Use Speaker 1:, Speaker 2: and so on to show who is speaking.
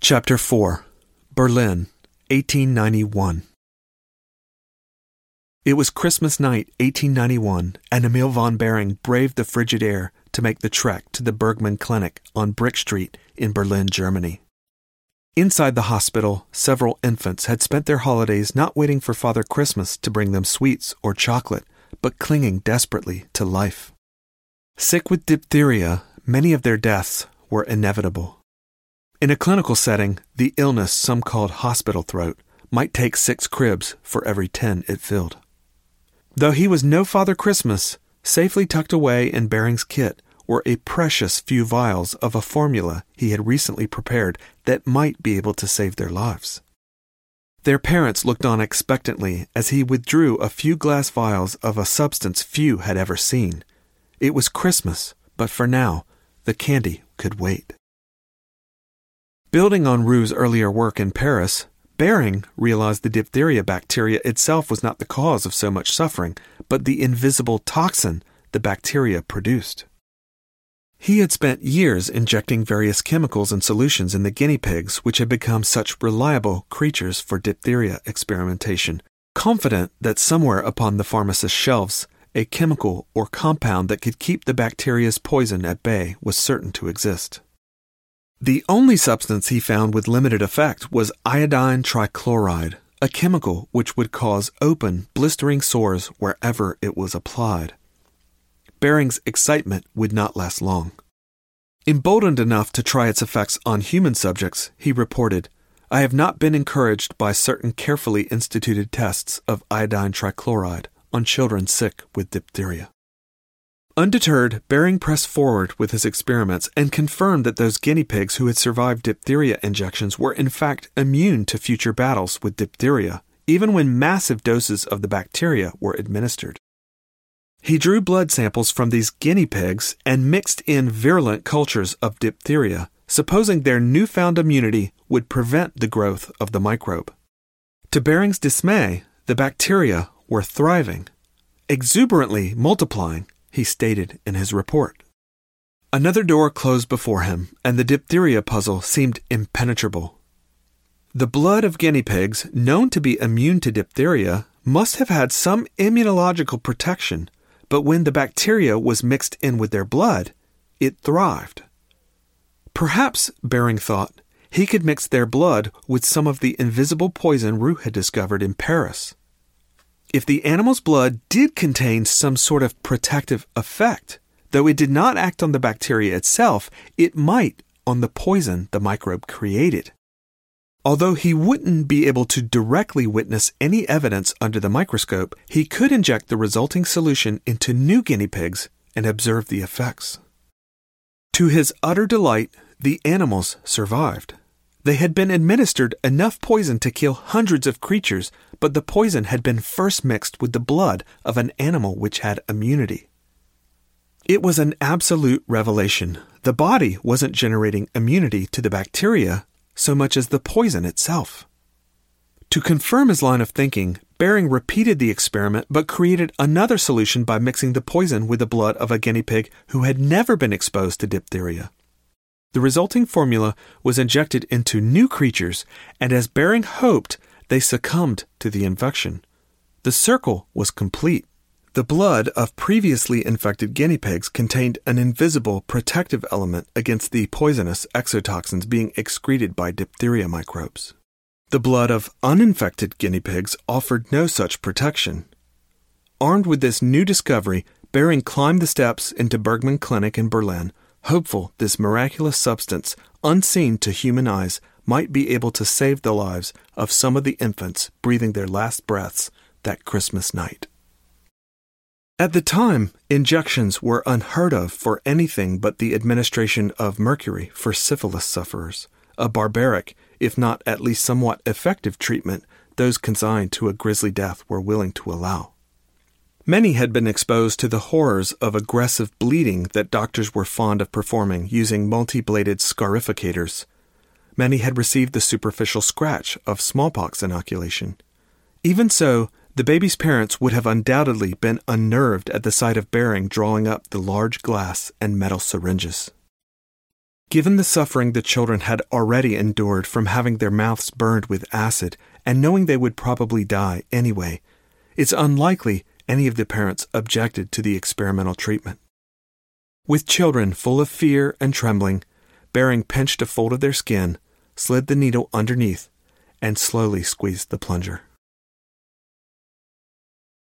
Speaker 1: Chapter 4. Berlin, 1891. It was Christmas night, 1891, and Emil von Behring braved the frigid air to make the trek to the Bergmann Clinic on Brick Street in Berlin, Germany. Inside the hospital, several infants had spent their holidays not waiting for Father Christmas to bring them sweets or chocolate, but clinging desperately to life. Sick with diphtheria, many of their deaths were inevitable. In a clinical setting, the illness some called hospital throat might take 6 cribs for every 10 it filled. Though he was no Father Christmas, safely tucked away in Behring's kit were a precious few vials of a formula he had recently prepared that might be able to save their lives. Their parents looked on expectantly as he withdrew a few glass vials of a substance few had ever seen. It was Christmas, but for now, the candy could wait. Building on Roux's earlier work in Paris, Behring realized the diphtheria bacteria itself was not the cause of so much suffering, but the invisible toxin the bacteria produced. He had spent years injecting various chemicals and solutions in the guinea pigs which had become such reliable creatures for diphtheria experimentation, confident that somewhere upon the pharmacist's shelves, a chemical or compound that could keep the bacteria's poison at bay was certain to exist. The only substance he found with limited effect was iodine trichloride, a chemical which would cause open, blistering sores wherever it was applied. Behring's excitement would not last long. Emboldened enough to try its effects on human subjects, he reported, "I have not been encouraged by certain carefully instituted tests of iodine trichloride on children sick with diphtheria." Undeterred, Behring pressed forward with his experiments and confirmed that those guinea pigs who had survived diphtheria injections were in fact immune to future battles with diphtheria, even when massive doses of the bacteria were administered. He drew blood samples from these guinea pigs and mixed in virulent cultures of diphtheria, supposing their newfound immunity would prevent the growth of the microbe. To Behring's dismay, the bacteria were thriving, exuberantly multiplying, he stated in his report. Another door closed before him, and the diphtheria puzzle seemed impenetrable. The blood of guinea pigs, known to be immune to diphtheria, must have had some immunological protection, but when the bacteria was mixed in with their blood, it thrived. Perhaps, Behring thought, he could mix their blood with some of the invisible poison Roux had discovered in Paris. If the animal's blood did contain some sort of protective effect, though it did not act on the bacteria itself, it might on the poison the microbe created. Although he wouldn't be able to directly witness any evidence under the microscope, he could inject the resulting solution into new guinea pigs and observe the effects. To his utter delight, the animals survived. They had been administered enough poison to kill hundreds of creatures, but the poison had been first mixed with the blood of an animal which had immunity. It was an absolute revelation. The body wasn't generating immunity to the bacteria so much as the poison itself. To confirm his line of thinking, Behring repeated the experiment but created another solution by mixing the poison with the blood of a guinea pig who had never been exposed to diphtheria. The resulting formula was injected into new creatures, and as Behring hoped, they succumbed to the infection. The circle was complete. The blood of previously infected guinea pigs contained an invisible protective element against the poisonous exotoxins being excreted by diphtheria microbes. The blood of uninfected guinea pigs offered no such protection. Armed with this new discovery, Behring climbed the steps into Bergmann Clinic in Berlin, hopeful this miraculous substance, unseen to human eyes, might be able to save the lives of some of the infants breathing their last breaths that Christmas night. At the time, injections were unheard of for anything but the administration of mercury for syphilis sufferers, a barbaric, if not at least somewhat effective treatment those consigned to a grisly death were willing to allow. Many had been exposed to the horrors of aggressive bleeding that doctors were fond of performing using multi-bladed scarificators. Many had received the superficial scratch of smallpox inoculation. Even so, the baby's parents would have undoubtedly been unnerved at the sight of Behring drawing up the large glass and metal syringes. Given the suffering the children had already endured from having their mouths burned with acid and knowing they would probably die anyway, it's unlikely any of the parents objected to the experimental treatment. With children full of fear and trembling, Bering pinched a fold of their skin, slid the needle underneath, and slowly squeezed the plunger.